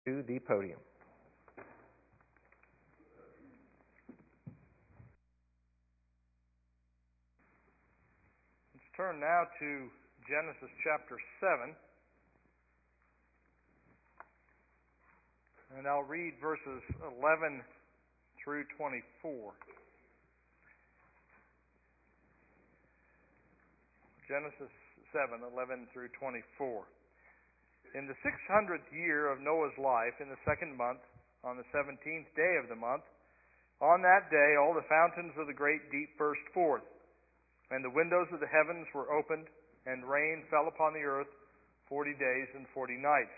to the podium. Let's turn now to Genesis chapter 7, and I'll read verses 11 through 24. Genesis 7:11 through 24. In the 600th year of Noah's life, in the second month, on the 17th day of the month, on that day all the fountains of the great deep burst forth, and the windows of the heavens were opened, and rain fell upon the earth 40 days and 40 nights.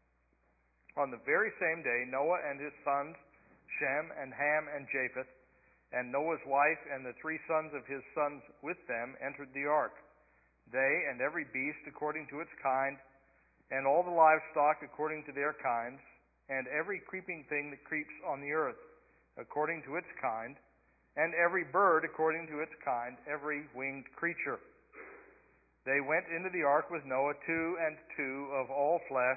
On the very same day Noah and his sons, Shem and Ham and Japheth, and Noah's wife and the 3 sons of his sons with them entered the ark, they and every beast according to its kind, and all the livestock according to their kinds, and every creeping thing that creeps on the earth according to its kind, and every bird according to its kind, every winged creature. They went into the ark with Noah, 2 and 2 of all flesh,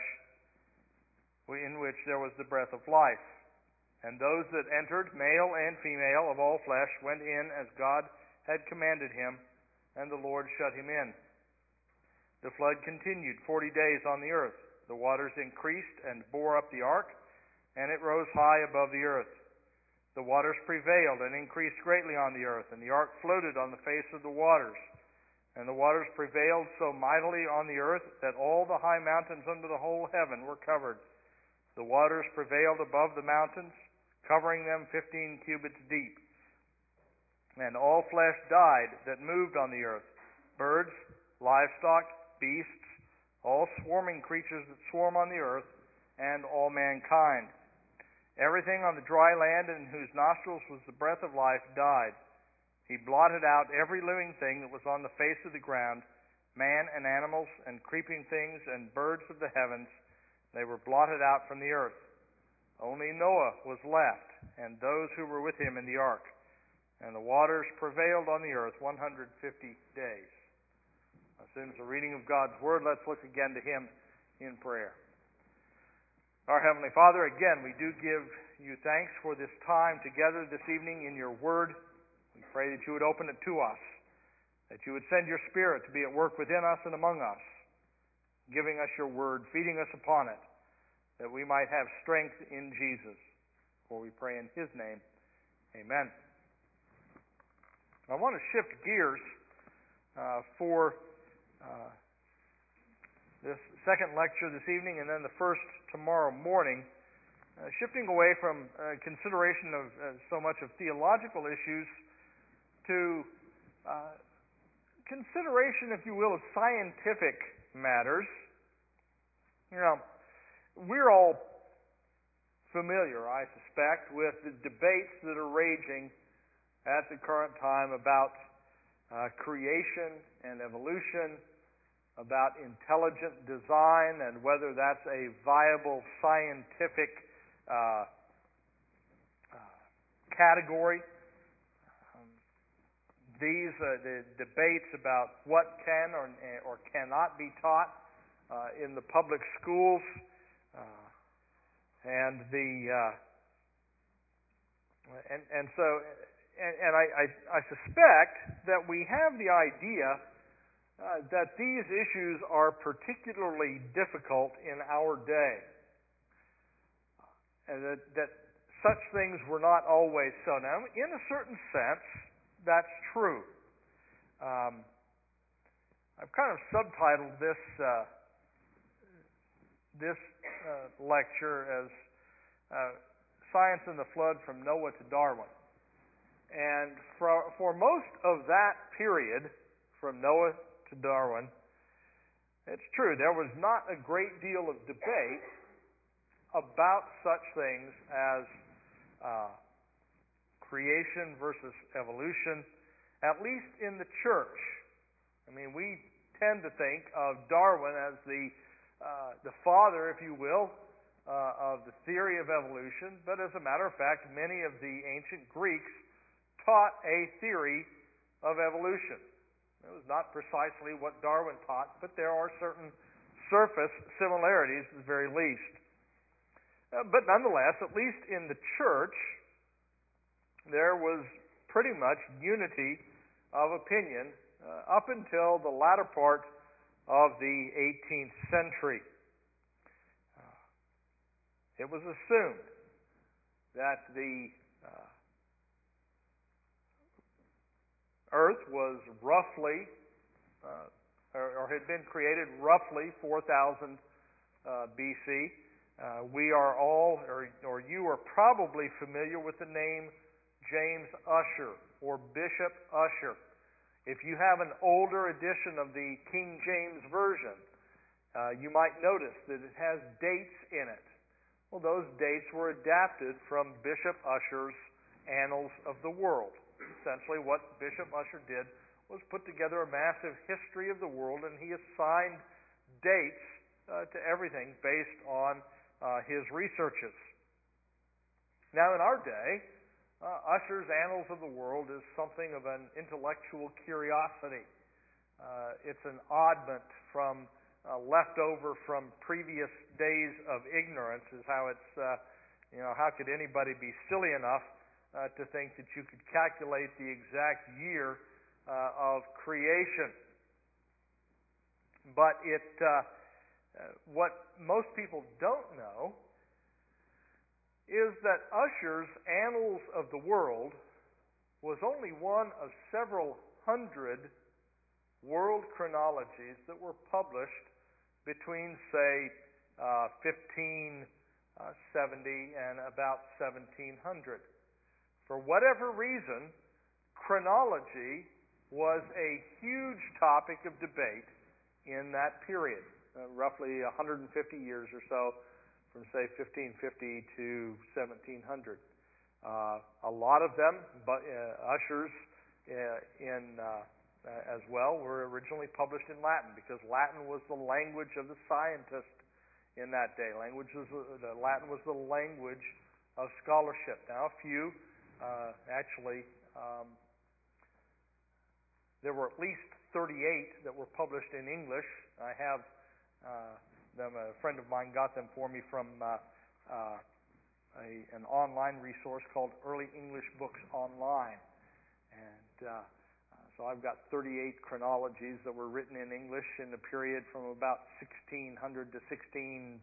in which there was the breath of life. And those that entered, male and female of all flesh, went in as God had commanded him, and the Lord shut him in. The flood continued 40 days on the earth. The waters increased and bore up the ark, and it rose high above the earth. The waters prevailed and increased greatly on the earth, and the ark floated on the face of the waters. And the waters prevailed so mightily on the earth that all the high mountains under the whole heaven were covered. The waters prevailed above the mountains, covering them 15 cubits deep. And all flesh died that moved on the earth, birds, livestock, beasts, all swarming creatures that swarm on the earth, and all mankind. Everything on the dry land in whose nostrils was the breath of life died. He blotted out every living thing that was on the face of the ground, man and animals and creeping things and birds of the heavens. They were blotted out from the earth. Only Noah was left, and those who were with him in the ark. And the waters prevailed on the earth 150 days. As soon as the reading of God's Word, let's look again to Him in prayer. Our Heavenly Father, again, we do give you thanks for this time together this evening in your Word. We pray that you would open it to us, that you would send your Spirit to be at work within us and among us, giving us your Word, feeding us upon it, that we might have strength in Jesus. For we pray in His name. Amen. I want to shift gears for this second lecture this evening and then the first tomorrow morning, shifting away from consideration of so much of theological issues to consideration, if you will, of scientific matters. You know, we're all familiar, I suspect, with the debates that are raging at the current time about creation and evolution, about intelligent design and whether that's a viable scientific category. The debates about what can or cannot be taught in the public schools, and I suspect that we have the idea that these issues are particularly difficult in our day, and that such things were not always so. Now, in a certain sense, that's true. I've kind of subtitled this lecture as Science and the Flood from Noah to Darwin. And for most of that period, from Noah to Darwin, it's true, there was not a great deal of debate about such things as creation versus evolution, at least in the church. I mean, we tend to think of Darwin as the father, if you will, of the theory of evolution, but as a matter of fact, many of the ancient Greeks taught a theory of evolution. It was not precisely what Darwin taught, but there are certain surface similarities at the very least. But nonetheless, at least in the church, there was pretty much unity of opinion up until the latter part of the 18th century. It was assumed that the earth was roughly, or had been created roughly 4,000 BC. We are all, or you are probably familiar with the name James Ussher or Bishop Ussher. If you have an older edition of the King James Version, you might notice that it has dates in it. Well, those dates were adapted from Bishop Ussher's Annals of the World. Essentially, what Bishop Ussher did was put together a massive history of the world, and he assigned dates to everything based on his researches. Now, in our day, Ussher's Annals of the World is something of an intellectual curiosity. It's an oddment from left over from previous days of ignorance, is how it's, how could anybody be silly enough to think that you could calculate the exact year of creation? But what most people don't know is that Ussher's Annals of the World was only one of several hundred world chronologies that were published between, say, 1570 and about 1700. For whatever reason, chronology was a huge topic of debate in that period, roughly 150 years or so, from, say, 1550 to 1700. A lot of them, but Ussher's as well, were originally published in Latin, because Latin was the language of the scientist in that day. Latin was the language of scholarship. Now, a few there were at least 38 that were published in English. I have them. A friend of mine got them for me from an online resource called Early English Books Online, and so I've got 38 chronologies that were written in English in the period from about 1600 to 1640.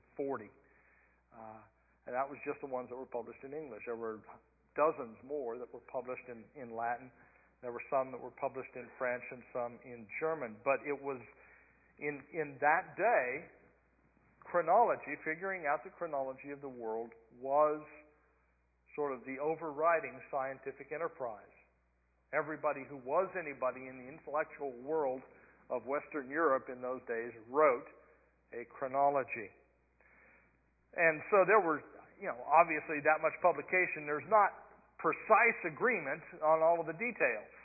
And that was just the ones that were published in English. There were dozens more that were published in Latin. There were some that were published in French and some in German. But it was in that day, chronology, figuring out the chronology of the world, was sort of the overriding scientific enterprise. Everybody who was anybody in the intellectual world of Western Europe in those days wrote a chronology. And so there were, obviously that much publication. There's not precise agreement on all of the details.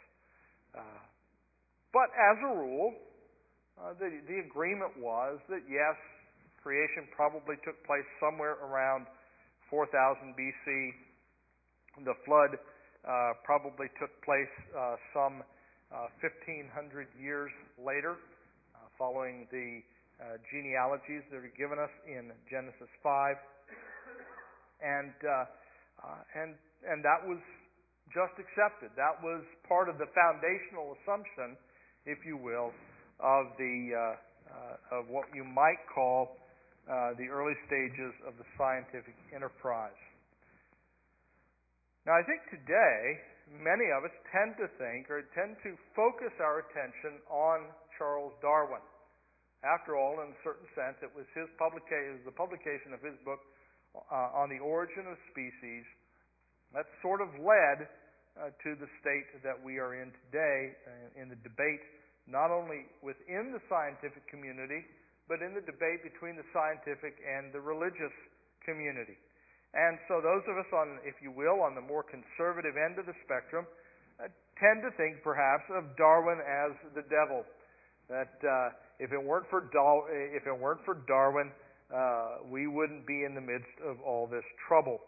But as a rule, the agreement was that yes, creation probably took place somewhere around 4000 BC. The flood probably took place some 1,500 years later, following the genealogies that are given us in Genesis 5, and that was just accepted. That was part of the foundational assumption, if you will, of of what you might call the early stages of the scientific enterprise. Now, I think today, many of us tend to focus our attention on Charles Darwin. After all, in a certain sense, it was the publication of his book on the origin of species that sort of led to the state that we are in today in the debate, not only within the scientific community, but in the debate between the scientific and the religious community. And so those of us on, if you will, on the more conservative end of the spectrum, tend to think perhaps of Darwin as the devil. That if it weren't for Darwin, we wouldn't be in the midst of all this trouble.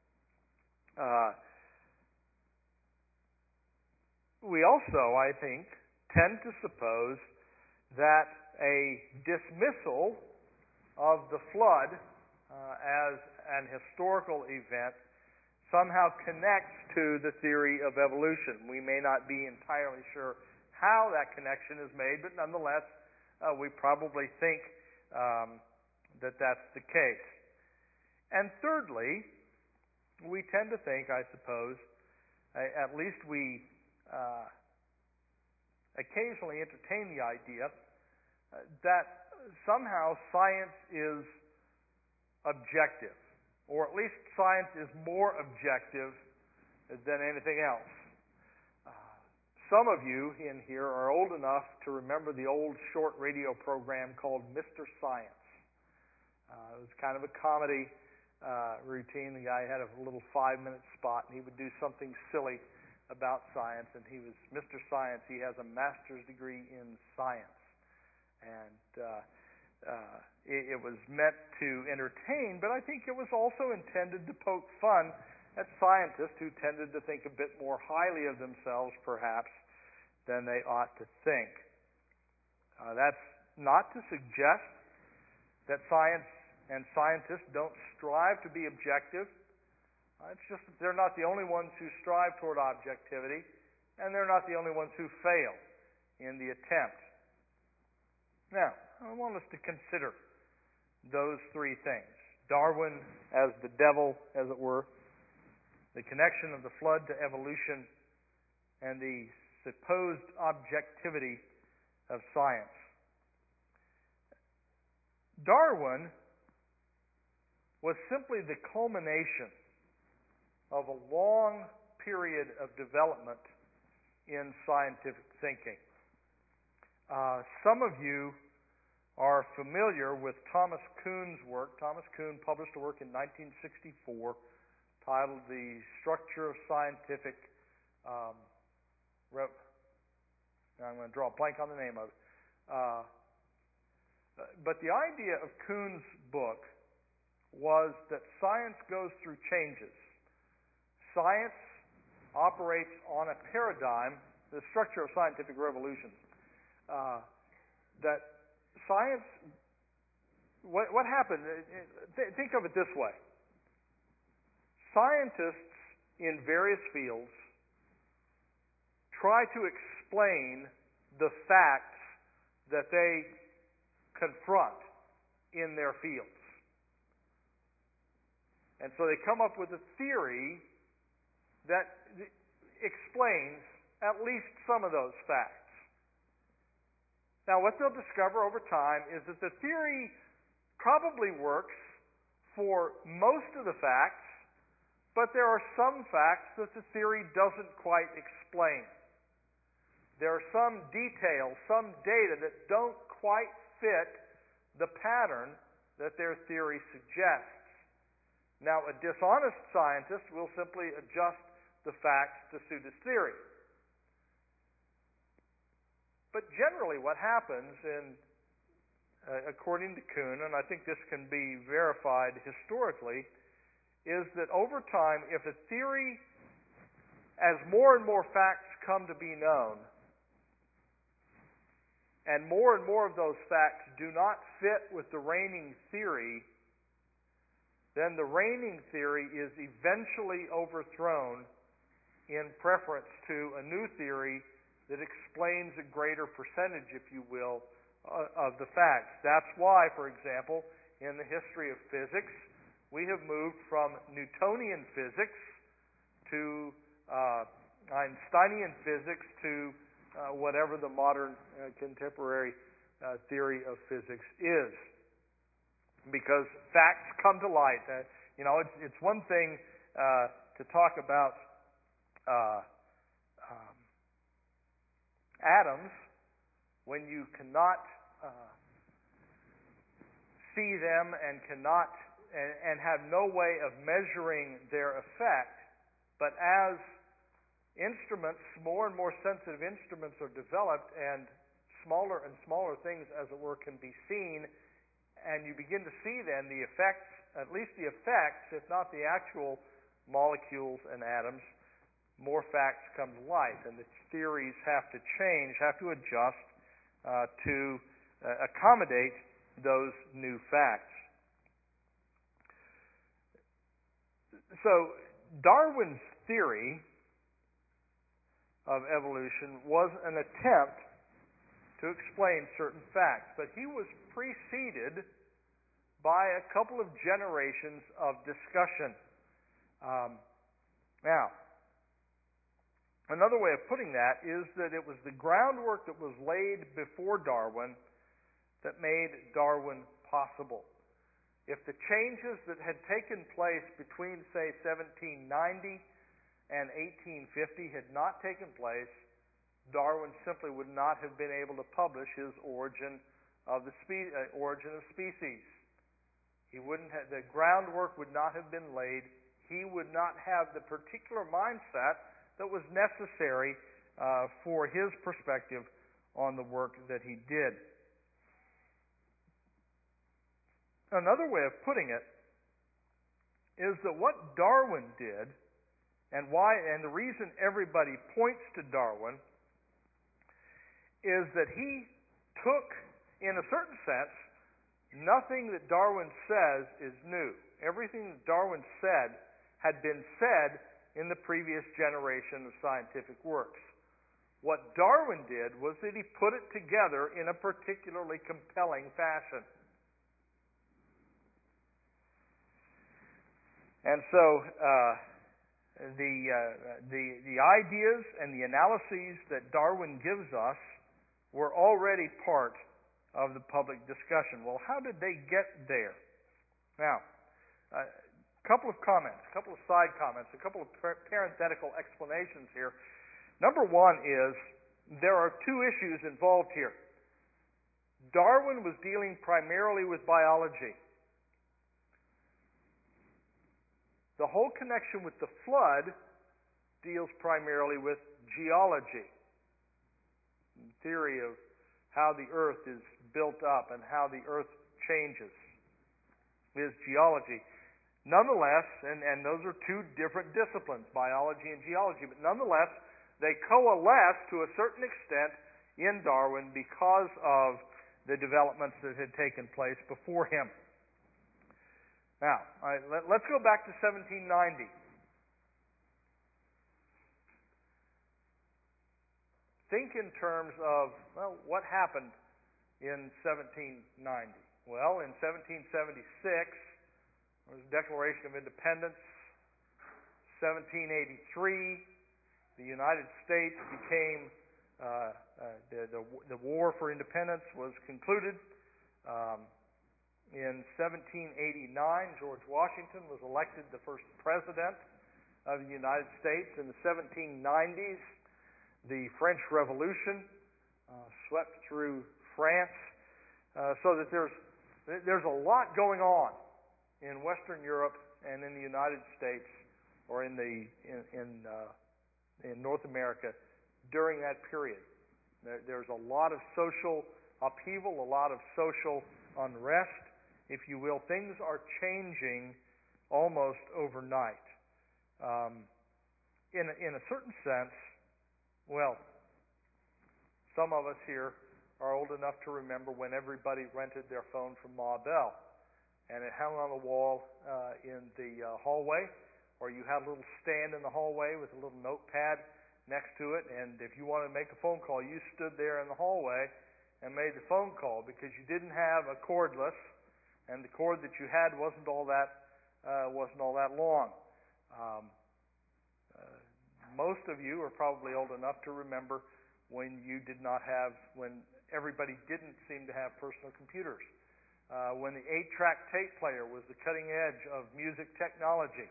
We also, I think, tend to suppose that a dismissal of the flood as an historical event somehow connects to the theory of evolution. We may not be entirely sure how that connection is made, but nonetheless, we probably think that that's the case. And thirdly, we tend to think, I suppose, at least we occasionally entertain the idea that somehow science is objective, or at least science is more objective than anything else. Some of you in here are old enough to remember the old short radio program called Mr. Science. It was kind of a comedy routine. The guy had a little 5-minute spot, and he would do something silly about science, and he was Mr. Science. He has a master's degree in science. And it was meant to entertain, but I think it was also intended to poke fun at scientists who tended to think a bit more highly of themselves, perhaps, than they ought to think. That's not to suggest that science and scientists don't strive to be objective. It's just that they're not the only ones who strive toward objectivity, and they're not the only ones who fail in the attempt. Now, I want us to consider those three things. Darwin as the devil, as it were, the connection of the flood to evolution, and the supposed objectivity of science. Darwin was simply the culmination of a long period of development in scientific thinking. Some of you are familiar with Thomas Kuhn's work. Thomas Kuhn published a work in 1964 titled The Structure of Scientific... I'm going to draw a blank on the name of it. But the idea of Kuhn's book was that science goes through changes. Science operates on a paradigm, the structure of scientific revolutions, that science, what happened, think of it this way. Scientists in various fields try to explain the facts that they confront in their fields. And so they come up with a theory that explains at least some of those facts. Now, what they'll discover over time is that the theory probably works for most of the facts, but there are some facts that the theory doesn't quite explain. There are some details, some data that don't quite fit the pattern that their theory suggests. Now, a dishonest scientist will simply adjust the facts to suit his theory. But generally what happens, according to Kuhn, and I think this can be verified historically, is that over time, if a theory, as more and more facts come to be known, and more of those facts do not fit with the reigning theory, then the reigning theory is eventually overthrown in preference to a new theory that explains a greater percentage, if you will, of the facts. That's why, for example, in the history of physics, we have moved from Newtonian physics to Einsteinian physics to whatever the modern contemporary theory of physics is. Because facts come to light. It's one thing to talk about atoms when you cannot see them and cannot and have no way of measuring their effect. But as instruments, more and more sensitive instruments are developed, and smaller things, as it were, can be seen, and you begin to see then the effects, at least the effects, if not the actual molecules and atoms, more facts come to light, and the theories have to change, have to adjust to accommodate those new facts. So Darwin's theory of evolution was an attempt to explain certain facts, but he was preceded by a couple of generations of discussion. Now, another way of putting that is that it was the groundwork that was laid before Darwin that made Darwin possible. If the changes that had taken place between, say, 1790 and 1850 had not taken place, Darwin simply would not have been able to publish his Origin of Species. He wouldn't have, the groundwork would not have been laid. He would not have the particular mindset that was necessary for his perspective on the work that he did. Another way of putting it is that what Darwin did, and the reason everybody points to Darwin, is that he took, in a certain sense, nothing that Darwin says is new. Everything that Darwin said had been said in the previous generation of scientific works. What Darwin did was that he put it together in a particularly compelling fashion. And so the ideas and the analyses that Darwin gives us were already part of the public discussion. Well, how did they get there? Now, a couple of comments, a couple of side comments, a couple of parenthetical explanations here. Number one is there are two issues involved here. Darwin was dealing primarily with biology. The whole connection with the flood deals primarily with geology, the theory of how the earth is built up and how the earth changes is geology. Nonetheless, and those are two different disciplines, biology and geology, but nonetheless, they coalesce to a certain extent in Darwin because of the developments that had taken place before him. Now, let's go back to 1790. Think in terms of, well, what happened in 1790? Well, in 1776, there was a Declaration of Independence. 1783, the United States became, the War for Independence was concluded. In 1789, George Washington was elected the first president of the United States. In the 1790s, the French Revolution swept through France, so that there's a lot going on in Western Europe and in the United States, or in North America during that period. There's a lot of social upheaval, a lot of social unrest, if you will. Things are changing almost overnight. In a certain sense, well, some of us here are old enough to remember when everybody rented their phone from Ma Bell, and it hung on the wall in the hallway, or you had a little stand in the hallway with a little notepad next to it, and if you wanted to make a phone call, you stood there in the hallway and made the phone call because you didn't have a cordless, and the cord that you had wasn't all that long. Most of you are probably old enough to remember when everybody didn't seem to have personal computers. When the 8-track tape player was the cutting edge of music technology.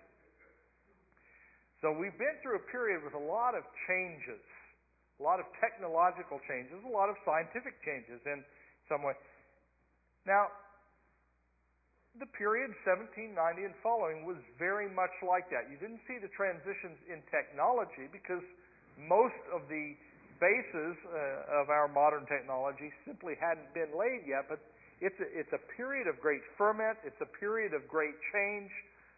So we've been through a period with a lot of changes, a lot of technological changes, a lot of scientific changes in some way. Now, the period 1790 and following was very much like that. You didn't see the transitions in technology because most of the bases of our modern technology simply hadn't been laid yet, but it's a period of great ferment. It's a period of great change.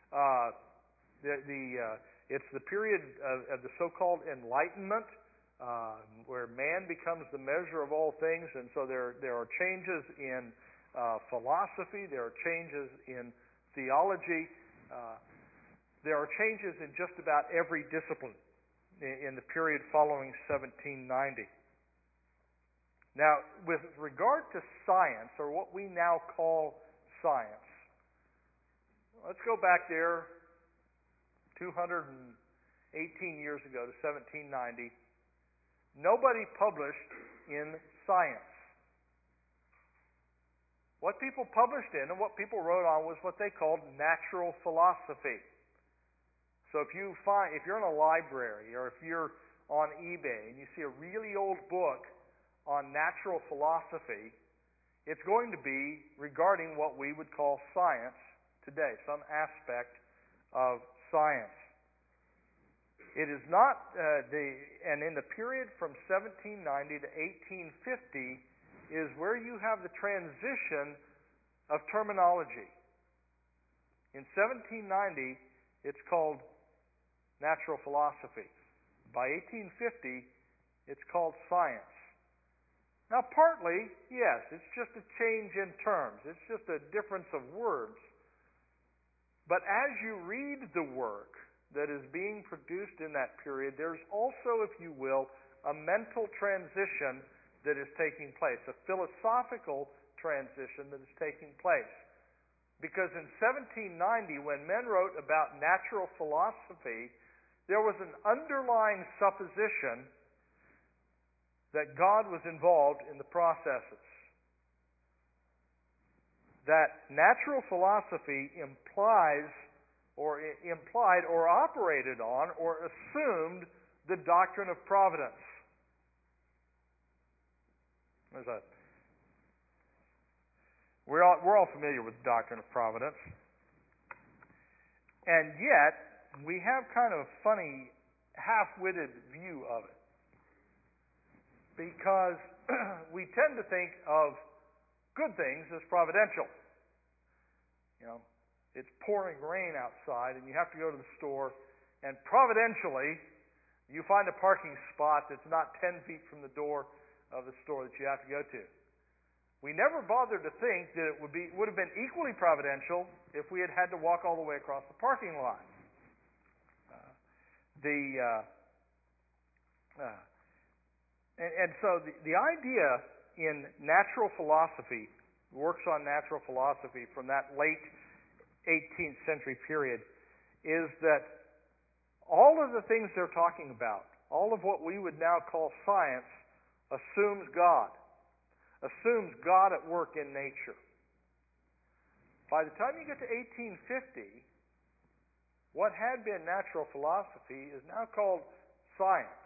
It's the period of the so-called Enlightenment, where man becomes the measure of all things, and so there are changes in philosophy. There are changes in theology. there are changes in just about every discipline in the period following 1790. Now, with regard to science, or what we now call science, let's go back there 218 years ago to 1790. Nobody published in science. What people published in and what people wrote on was what they called natural philosophy. So if you're in a library or if you're on eBay and you see a really old book on natural philosophy, it's going to be regarding what we would call science today, some aspect of science. It is not and in the period from 1790 to 1850 is where you have the transition of terminology. In 1790, it's called natural philosophy. By 1850, it's called science. Now, partly, yes, it's just a change in terms. It's just a difference of words. But as you read the work that is being produced in that period, there's also, if you will, a mental transition that is taking place, a philosophical transition that is taking place. Because in 1790, when men wrote about natural philosophy, there was an underlying supposition that God was involved in the processes. That natural philosophy implied or operated on or assumed the doctrine of providence. There's that. We're all familiar with the doctrine of providence. And yet, we have kind of a funny, half-witted view of it. Because we tend to think of good things as providential. You know, it's pouring rain outside and you have to go to the store, and providentially you find a parking spot that's not 10 feet from the door of the store that you have to go to. We never bothered to think that it would have been equally providential if we had had to walk all the way across the parking lot. And so the idea in natural philosophy, works on natural philosophy from that late 18th century period, is that all of the things they're talking about, all of what we would now call science, assumes God at work in nature. By the time you get to 1850, what had been natural philosophy is now called science.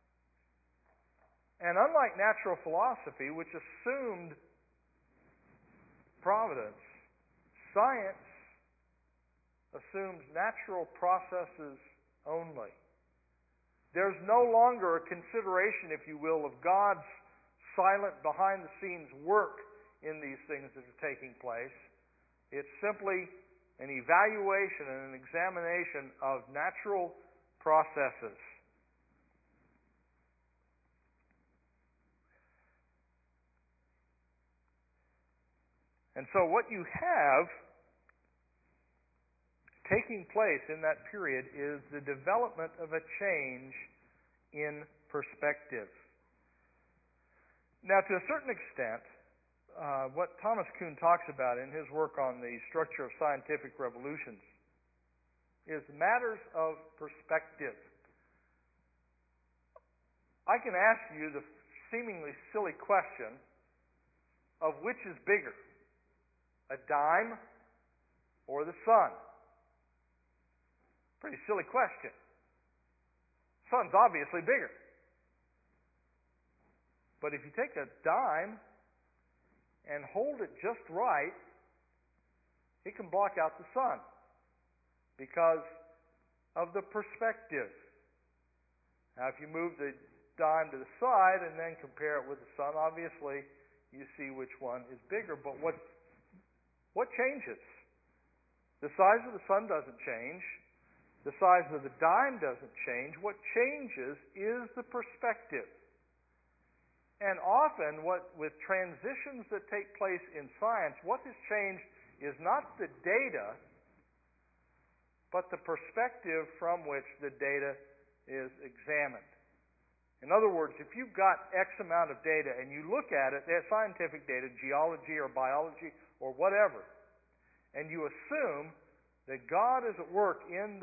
And unlike natural philosophy, which assumed providence, science assumes natural processes only. There's no longer a consideration, if you will, of God's silent behind-the-scenes work in these things that are taking place. It's simply an evaluation and an examination of natural processes. And so what you have taking place in that period is the development of a change in perspective. Now, to a certain extent, what Thomas Kuhn talks about in his work on the structure of scientific revolutions is matters of perspective. I can ask you the seemingly silly question of which is bigger, a dime or the sun? Pretty silly question. Sun's obviously bigger. But if you take a dime and hold it just right, it can block out the sun because of the perspective. Now, if you move the dime to the side and then compare it with the sun, obviously you see which one is bigger. But what changes? The size of the sun doesn't change. The size of the dime doesn't change. What changes is the perspective. And often, with transitions that take place in science, what has changed is not the data, but the perspective from which the data is examined. In other words, if you've got X amount of data and you look at it, scientific data, geology or biology or whatever, and you assume that God is at work in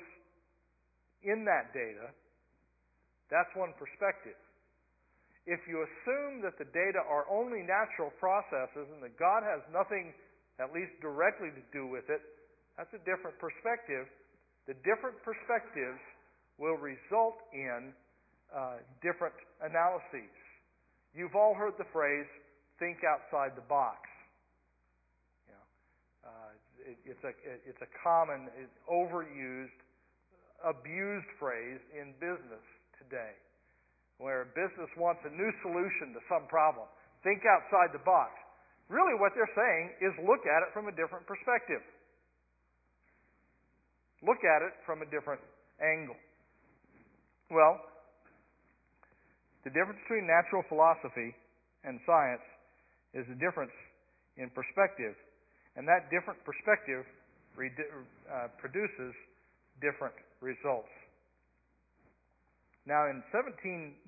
that data, that's one perspective. If you assume that the data are only natural processes and that God has nothing, at least directly, to do with it, that's a different perspective. The different perspectives will result in different analyses. You've all heard the phrase, think outside the box. It's a common, overused, abused phrase in business today, where business wants a new solution to some problem. Think outside the box. Really what they're saying is look at it from a different perspective. Look at it from a different angle. Well, the difference between natural philosophy and science is a difference in perspective. And that different perspective produces different results. Now, in 1795,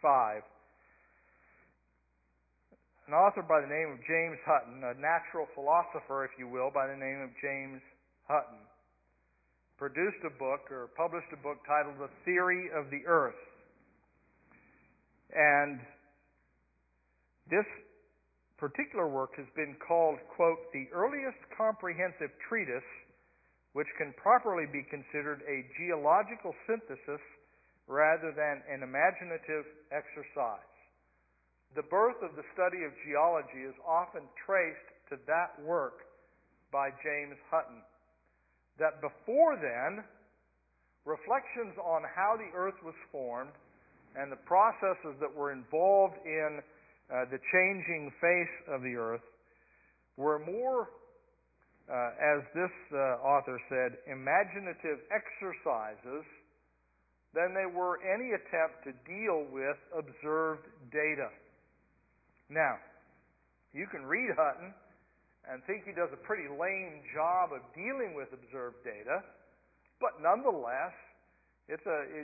an author by the name of James Hutton, a natural philosopher, if you will, by the name of James Hutton, produced a book, or published a book titled The Theory of the Earth. And this particular work has been called, quote, the earliest comprehensive treatise which can properly be considered a geological synthesis rather than an imaginative exercise. The birth of the study of geology is often traced to that work by James Hutton. That before then, reflections on how the earth was formed and the processes that were involved in the changing face of the earth were more, as this author said, imaginative exercises than they were any attempt to deal with observed data. Now, you can read Hutton and think he does a pretty lame job of dealing with observed data, but nonetheless, it's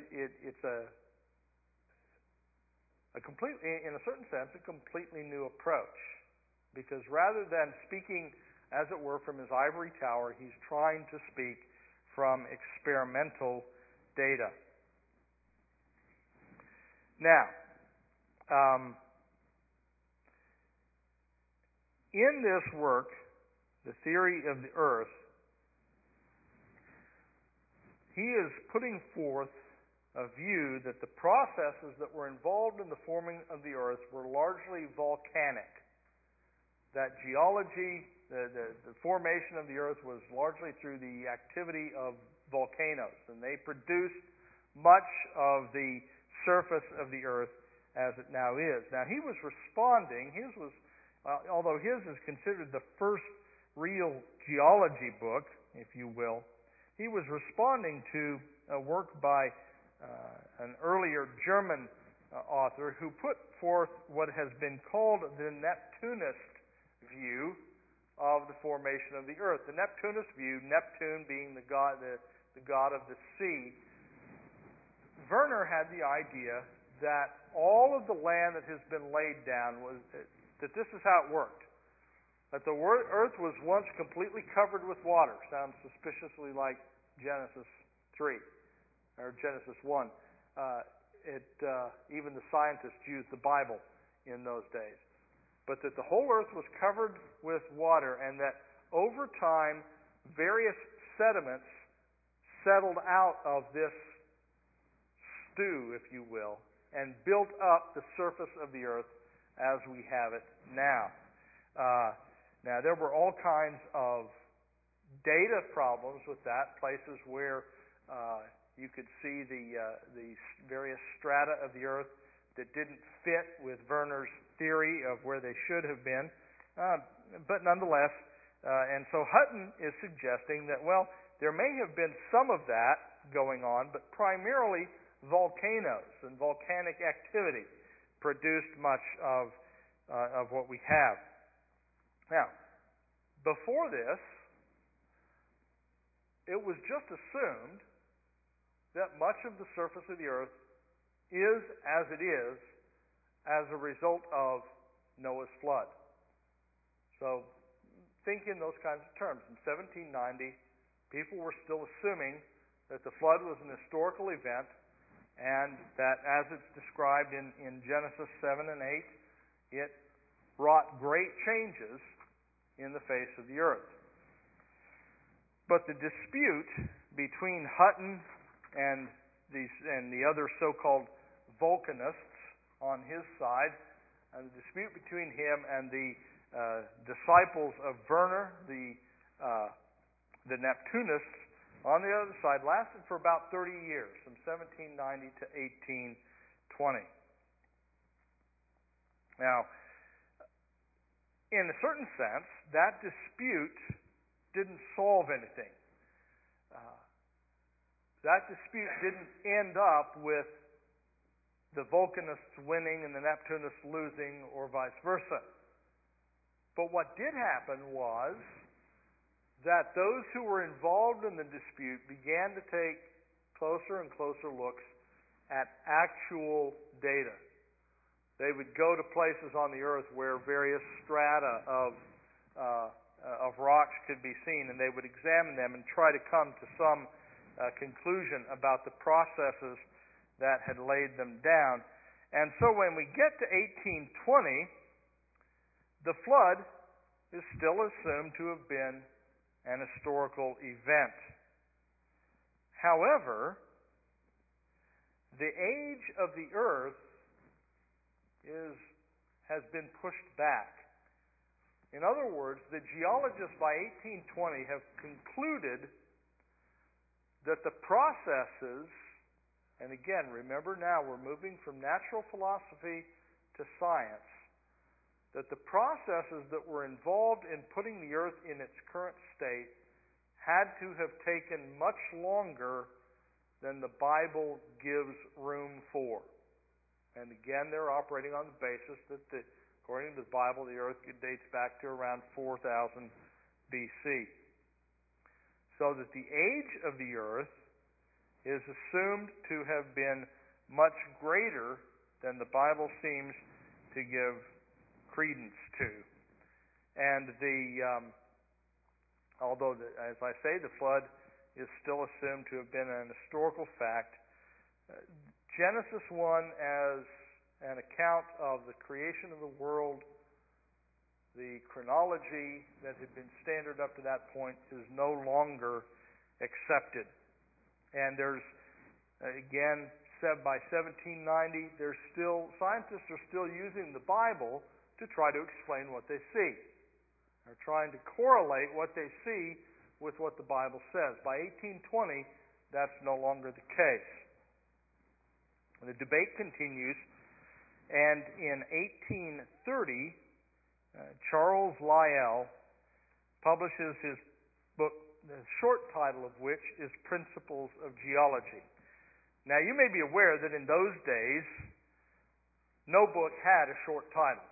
a completely, in a certain sense, a completely new approach. Because rather than speaking, as it were, from his ivory tower, he's trying to speak from experimental data. Now, in this work, The Theory of the Earth, he is putting forth a view that the processes that were involved in the forming of the earth were largely volcanic. That geology, the formation of the earth was largely through the activity of volcanoes, and they produced much of the surface of the earth as it now is. Now, he was responding, although his is considered the first real geology book, if you will, he was responding to a work by an earlier German author who put forth what has been called the Neptunist view of the formation of the earth. The Neptunist view, Neptune being the god of the sea. Werner had the idea that all of the land that has been laid down that this is how it worked. That the earth was once completely covered with water. Sounds suspiciously like Genesis 3. Or Genesis 1. Even the scientists used the Bible in those days. But that the whole earth was covered with water, and that over time various sediments settled out of this stew, if you will, and built up the surface of the earth as we have it now. Now, there were all kinds of data problems with that, places where you could see the various strata of the earth that didn't fit with Werner's theory of where they should have been. But nonetheless, and so Hutton is suggesting that, well, there may have been some of that going on, but primarily volcanoes and volcanic activity produced much of what we have. Now, before this, it was just assumed that much of the surface of the earth is as it is as a result of Noah's flood. So think in those kinds of terms. In 1790, people were still assuming that the flood was an historical event and that as it's described in Genesis 7 and 8, it wrought great changes in the face of the earth. But the dispute between Hutton and the other so-called Vulcanists on his side, and the dispute between him and the disciples of Werner, the Neptunists, on the other side, lasted for about 30 years, from 1790 to 1820. Now, in a certain sense, that dispute didn't solve anything. That dispute didn't end up with the Vulcanists winning and the Neptunists losing, or vice versa. But what did happen was that those who were involved in the dispute began to take closer and closer looks at actual data. They would go to places on the earth where various strata of rocks could be seen, and they would examine them and try to come to some conclusion about the processes that had laid them down. And so when we get to 1820, the flood is still assumed to have been an historical event. However, the age of the earth has been pushed back. In other words, the geologists by 1820 have concluded that the processes, and again, remember now we're moving from natural philosophy to science, that the processes that were involved in putting the earth in its current state had to have taken much longer than the Bible gives room for. And again, they're operating on the basis that, according to the Bible, the earth dates back to around 4000 BC. So that the age of the earth is assumed to have been much greater than the Bible seems to give credence to. And although, as I say, the flood is still assumed to have been an historical fact, Genesis 1 as an account of the creation of the world, the chronology that had been standard up to that point, is no longer accepted. And there's, again, said by 1790, scientists are still using the Bible to try to explain what they see. They're trying to correlate what they see with what the Bible says. By 1820, that's no longer the case. The debate continues, and in 1830, Charles Lyell publishes his book, the short title of which is Principles of Geology. Now, you may be aware that in those days, no book had a short title.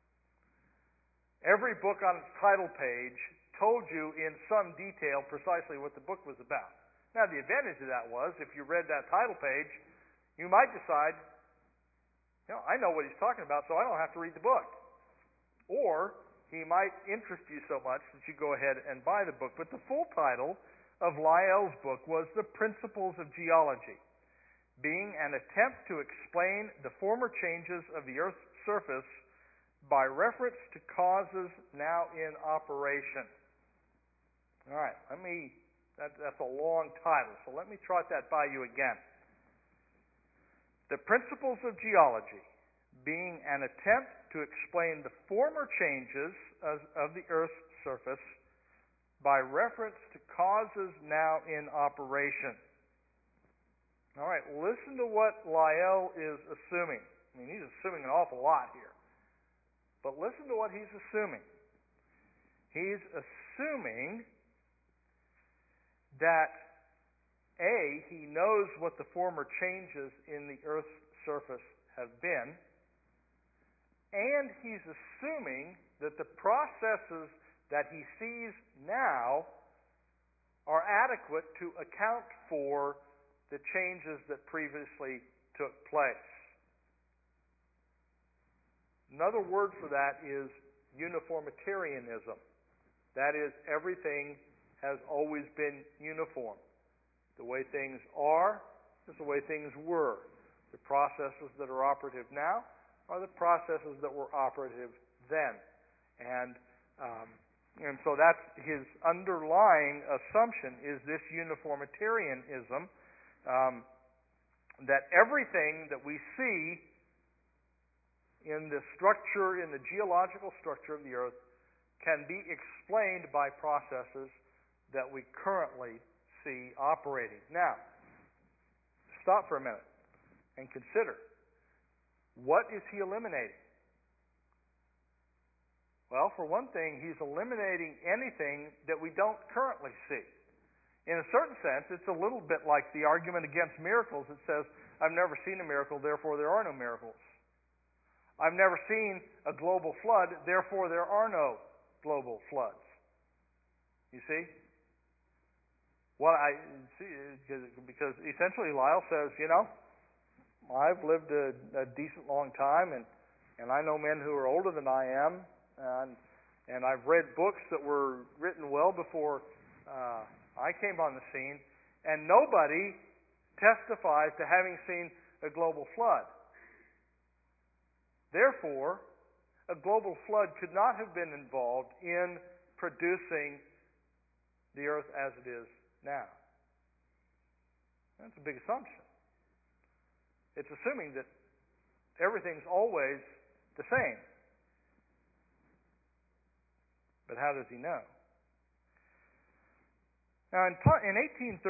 Every book on its title page told you in some detail precisely what the book was about. Now, the advantage of that was, if you read that title page, you might decide, I know what he's talking about, so I don't have to read the book. Or he might interest you so much that you go ahead and buy the book. But the full title of Lyell's book was The Principles of Geology, being an attempt to explain the former changes of the Earth's surface by reference to causes now in operation. All right, that's a long title, so let me trot that by you again. The Principles of Geology, being an attempt to explain the former changes of the Earth's surface by reference to causes now in operation. All right, listen to what Lyell is assuming. I mean, he's assuming an awful lot here. But listen to what he's assuming. He's assuming that, A, he knows what the former changes in the Earth's surface have been, and he's assuming that the processes that he sees now are adequate to account for the changes that previously took place. Another word for that is uniformitarianism. That is, everything has always been uniform. The way things are is the way things were. The processes that are operative now are the processes that were operative then. And so that's his underlying assumption, is this uniformitarianism, that everything that we see in the structure, in the geological structure of the earth, can be explained by processes that we currently see operating. Now, stop for a minute and consider, what is he eliminating? Well, for one thing, he's eliminating anything that we don't currently see. In a certain sense, it's a little bit like the argument against miracles that says, I've never seen a miracle, therefore there are no miracles. I've never seen a global flood, therefore there are no global floods. You see? What I see, because essentially Lyle says, I've lived a decent long time, and I know men who are older than I am, and I've read books that were written well before I came on the scene, and nobody testifies to having seen a global flood. Therefore, a global flood could not have been involved in producing the earth as it is now. That's a big assumption. It's assuming that everything's always the same. But how does he know? Now, in 1833,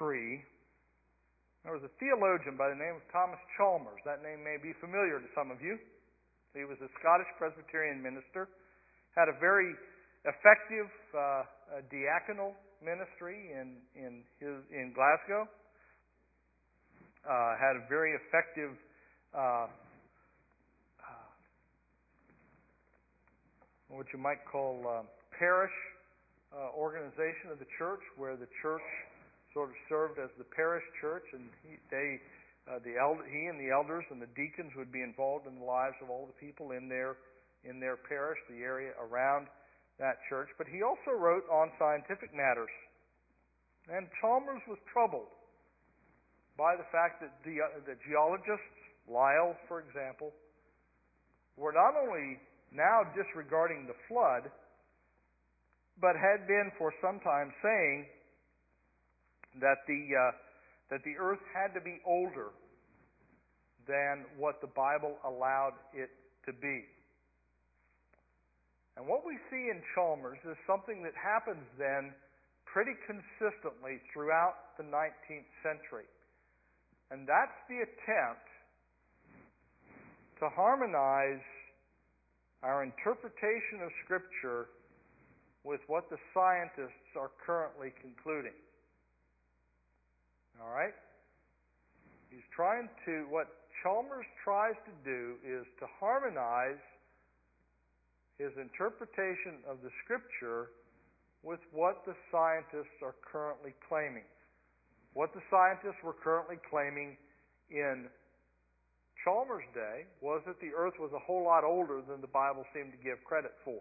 there was a theologian by the name of Thomas Chalmers. That name may be familiar to some of you. He was a Scottish Presbyterian minister, had a very effective diaconal ministry in Glasgow, had a very effective what you might call parish organization of the church, where the church sort of served as the parish church, and he and the elders and the deacons would be involved in the lives of all the people in their parish, the area around that church. But he also wrote on scientific matters. And Chalmers was troubled by the fact that the geologists, Lyell, for example, were not only now disregarding the flood, but had been for some time saying that the earth had to be older than what the Bible allowed it to be. And what we see in Chalmers is something that happens then pretty consistently throughout the 19th century. And that's the attempt to harmonize our interpretation of Scripture with what the scientists are currently concluding. All right? What Chalmers tries to do is to harmonize his interpretation of the Scripture with what the scientists are currently claiming. What the scientists were currently claiming in Chalmers' day was that the earth was a whole lot older than the Bible seemed to give credit for.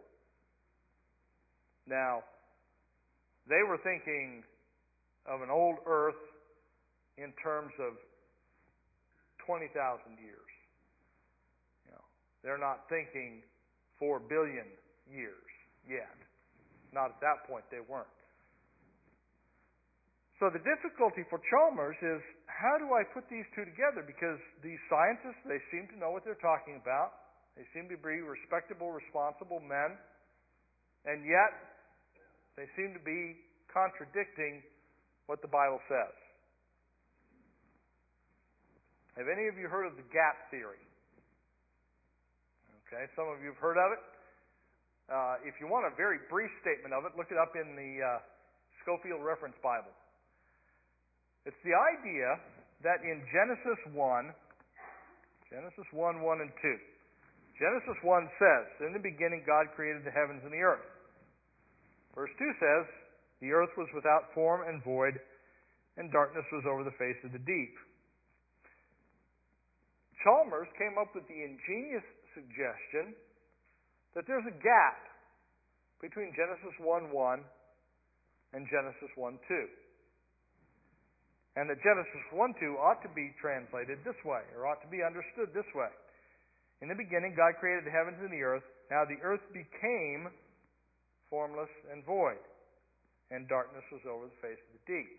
Now, they were thinking of an old earth in terms of 20,000 years. They're not thinking 4 billion years yet. Not at that point they weren't. So the difficulty for Chalmers is, how do I put these two together? Because these scientists, they seem to know what they're talking about. They seem to be respectable, responsible men. And yet, they seem to be contradicting what the Bible says. Have any of you heard of the gap theory? Okay, some of you have heard of it. If you want a very brief statement of it, look it up in the Scofield Reference Bible. It's the idea that in Genesis 1, 1, 1 and 2, Genesis 1 says, in the beginning God created the heavens and the earth. Verse 2 says, The earth was without form and void, and darkness was over the face of the deep. Chalmers came up with the ingenious suggestion that there's a gap between Genesis 1:1 and Genesis 1:2. And that Genesis 1:2 ought to be translated this way, or ought to be understood this way. In the beginning, God created the heavens and the earth. Now the earth became formless and void, and darkness was over the face of the deep.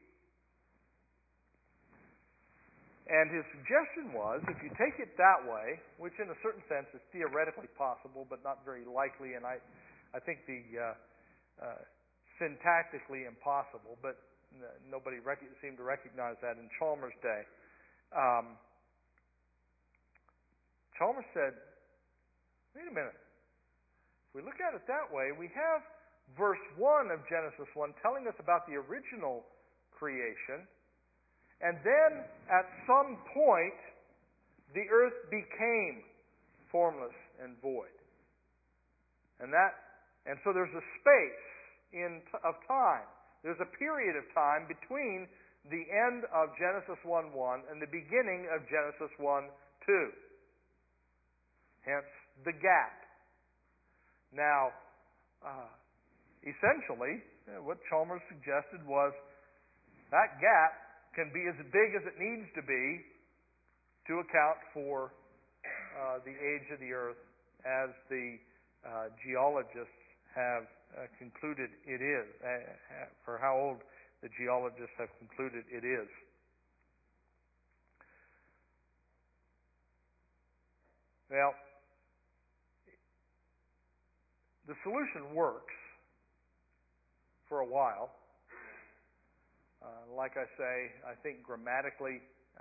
And his suggestion was, if you take it that way, which in a certain sense is theoretically possible, but not very likely, and I think the syntactically impossible, but nobody seemed to recognize that in Chalmers' day. Chalmers said, wait a minute. If we look at it that way, we have verse 1 of Genesis 1 telling us about the original creation, and then at some point the earth became formless and void. And so there's a space of time. There's a period of time between the end of Genesis 1:1 and the beginning of Genesis 1:2. Hence the gap. Now, essentially, what Chalmers suggested was that gap can be as big as it needs to be to account for the age of the earth as the geologists have concluded it is, for how old the geologists have concluded it is. Well, the solution works for a while. Like I say, I think grammatically,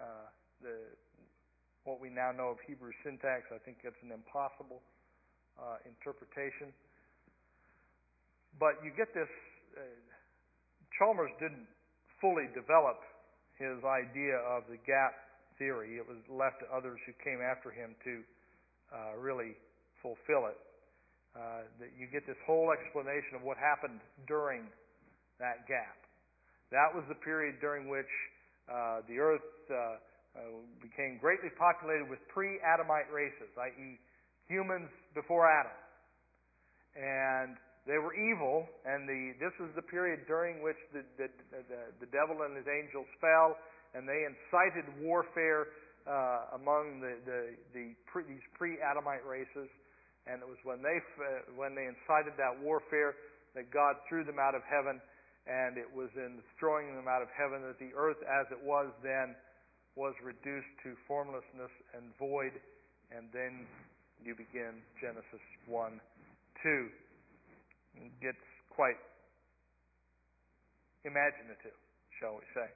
what we now know of Hebrew syntax, I think it's an impossible interpretation. But you get this, Chalmers didn't fully develop his idea of the gap theory. It was left to others who came after him to really fulfill it. That you get this whole explanation of what happened during that gap. That was the period during which the earth became greatly populated with pre-Adamite races, i.e. humans before Adam. And they were evil, and this was the period during which the devil and his angels fell, and they incited warfare among these pre-Adamite races. And it was when they incited that warfare that God threw them out of heaven, and it was in throwing them out of heaven that the earth as it was then was reduced to formlessness and void, and then you begin Genesis 1:2. It gets quite imaginative, shall we say.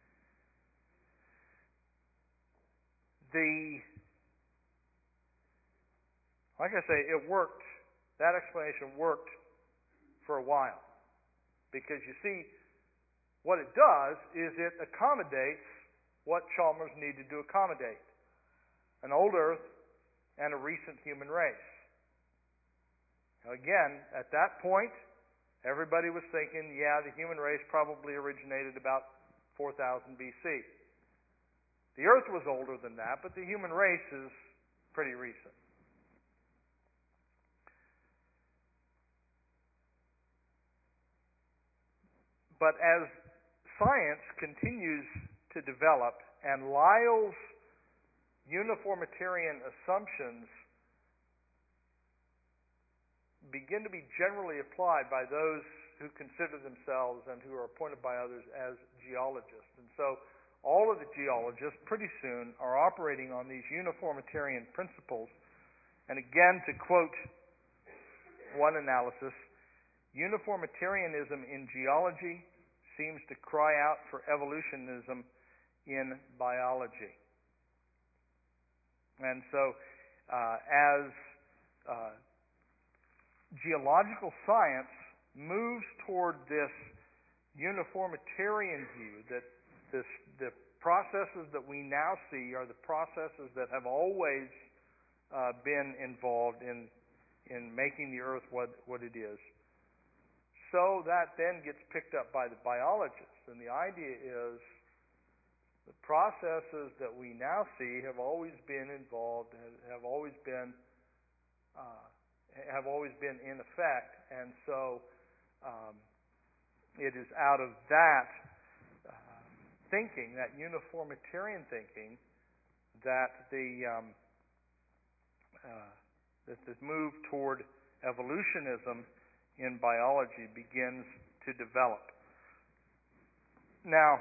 Like I say, it worked. That explanation worked for a while. Because you see, what it does is it accommodates what Chalmers needed to accommodate. An old earth and a recent human race. Now again, at that point, everybody was thinking, yeah, the human race probably originated about 4000 BC. The earth was older than that, but the human race is pretty recent. But as science continues to develop and Lyell's uniformitarian assumptions begin to be generally applied by those who consider themselves and who are appointed by others as geologists. And so all of the geologists pretty soon are operating on these uniformitarian principles. And again, to quote one analysis, uniformitarianism in geology seems to cry out for evolutionism in biology. And so, as geological science moves toward this uniformitarian view, that the processes that we now see are the processes that have always been involved in making the earth what it is, so that then gets picked up by the biologists. And the idea is the processes that we now see have always been involved, have always been in effect, and so it is out of that thinking, that uniformitarian thinking, that that this move toward evolutionism in biology begins to develop. Now,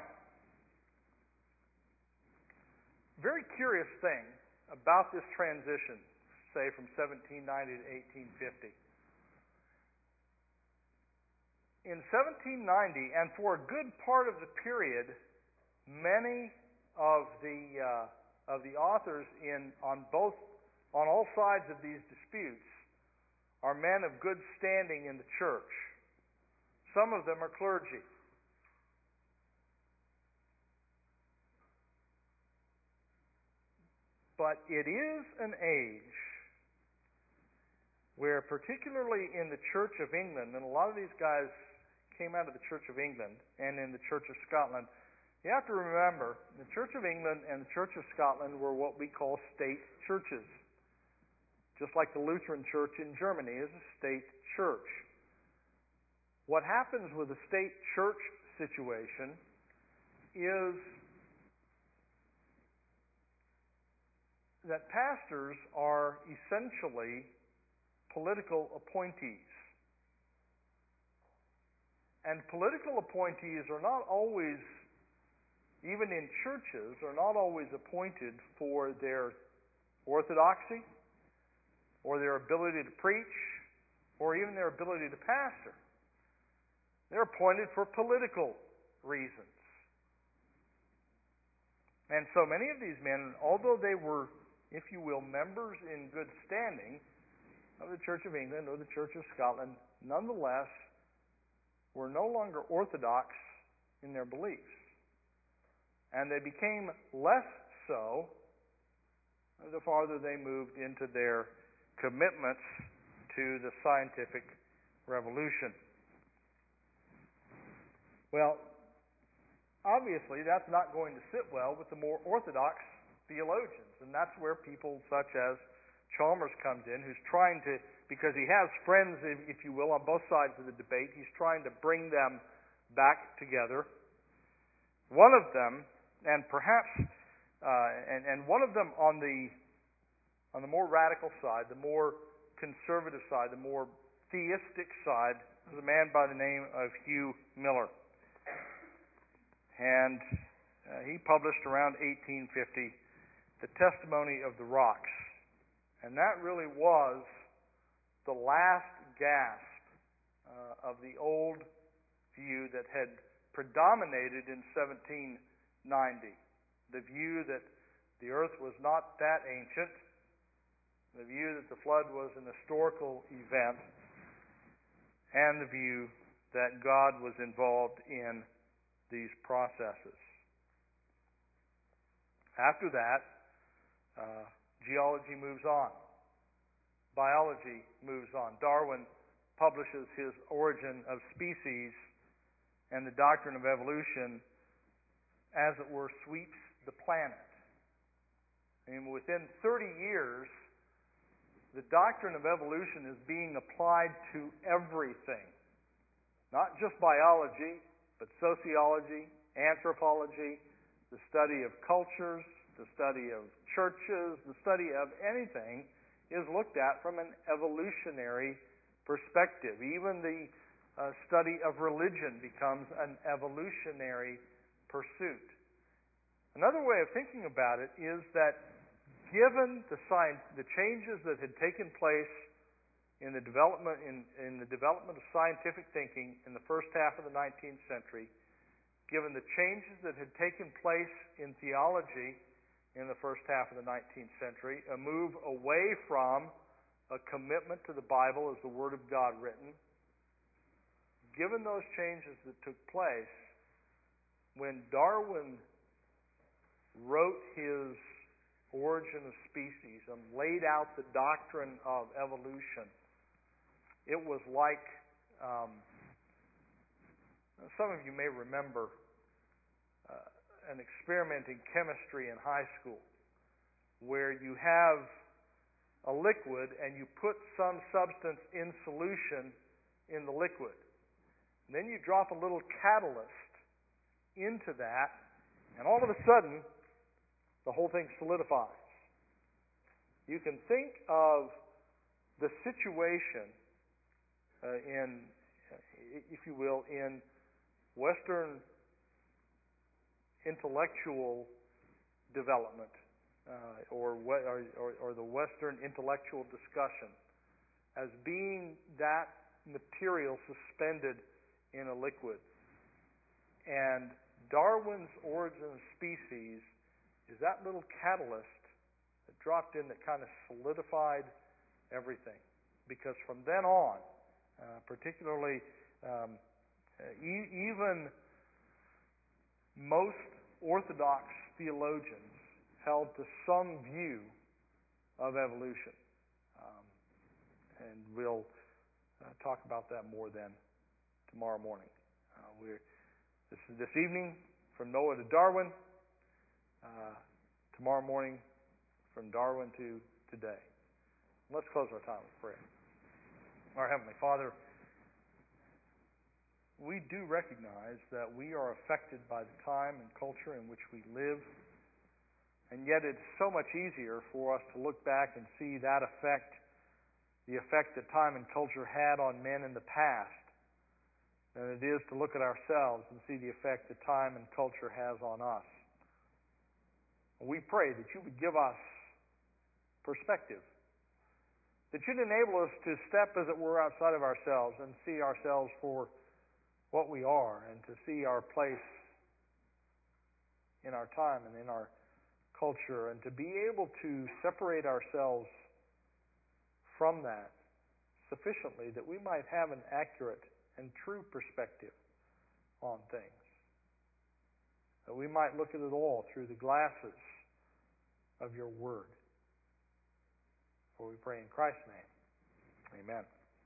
very curious thing about this transition, say from 1790 to 1850. In 1790, and for a good part of the period, many of the authors on all sides of these disputes are men of good standing in the church. Some of them are clergy. But it is an age where, particularly in the Church of England, and a lot of these guys came out of the Church of England and in the Church of Scotland, you have to remember the Church of England and the Church of Scotland were what we call state churches. Just like the Lutheran Church in Germany is a state church. What happens with a state church situation is that pastors are essentially political appointees. And political appointees are not always, even in churches, are not always appointed for their orthodoxy, or their ability to preach, or even their ability to pastor. They're appointed for political reasons. And so many of these men, although they were, if you will, members in good standing of the Church of England or the Church of Scotland, nonetheless were no longer orthodox in their beliefs. And they became less so the farther they moved into their commitments to the scientific revolution. Well, obviously that's not going to sit well with the more orthodox theologians, and that's where people such as Chalmers comes in, who's trying to, because he has friends, if you will, on both sides of the debate, he's trying to bring them back together. One of them, and perhaps, and one of them on the more radical side, the more conservative side, the more theistic side, is a man by the name of Hugh Miller. And he published around 1850 The Testimony of the Rocks. And that really was the last gasp of the old view that had predominated in 1790. The view that the earth was not that ancient, the view that the flood was an historical event, and the view that God was involved in these processes. After that, geology moves on. Biology moves on. Darwin publishes his Origin of Species, and the doctrine of evolution, as it were, sweeps the planet. And within 30 years, the doctrine of evolution is being applied to everything. Not just biology, but sociology, anthropology, the study of cultures, the study of churches, the study of anything is looked at from an evolutionary perspective. Even the study of religion becomes an evolutionary pursuit. Another way of thinking about it is that given the changes that had taken place in the development of scientific thinking in the first half of the 19th century, given the changes that had taken place in theology in the first half of the 19th century, a move away from a commitment to the Bible as the Word of God written, given those changes that took place, when Darwin wrote his Origin of Species and laid out the doctrine of evolution, it was like Some of you may remember an experiment in chemistry in high school where you have a liquid and you put some substance in solution in the liquid. And then you drop a little catalyst into that, and all of a sudden, the whole thing solidifies. You can think of the situation if you will, in Western intellectual development or the Western intellectual discussion as being that material suspended in a liquid. And Darwin's Origin of Species is that little catalyst that dropped in that kind of solidified everything. Because from then on, particularly even most Orthodox theologians held to some view of evolution. And we'll talk about that more then tomorrow morning. This evening from Noah to Darwin. Tomorrow morning from Darwin to today. Let's close our time with prayer. Our Heavenly Father, we do recognize that we are affected by the time and culture in which we live, and yet it's so much easier for us to look back and see that effect, the effect that time and culture had on men in the past, than it is to look at ourselves and see the effect that time and culture has on us. We pray that you would give us perspective, that you'd enable us to step, as it were, outside of ourselves and see ourselves for what we are, and to see our place in our time and in our culture, and to be able to separate ourselves from that sufficiently that we might have an accurate and true perspective on things. That we might look at it all through the glasses of your Word. For we pray in Christ's name. Amen.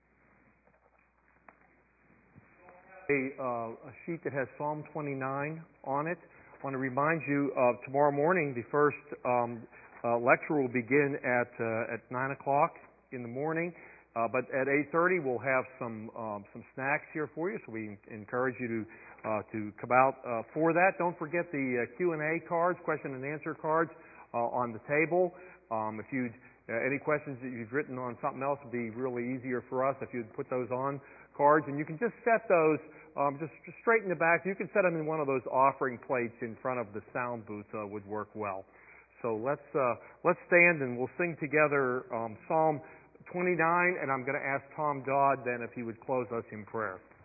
A sheet that has Psalm 29 on it. I want to remind you of tomorrow morning. The first lecture will begin at 9 o'clock in the morning. But at 8:30 we'll have some snacks here for you. So we encourage you to come out for that. Don't forget the Q&A cards, question and answer cards on the table. If you any questions that you've written on something else, would be really easier for us if you'd put those on cards. And you can just set those just straight in the back. You can set them in one of those offering plates in front of the sound booth. Would work well. So let's stand and we'll sing together Psalm 29, and I'm going to ask Tom Dodd then if he would close us in prayer.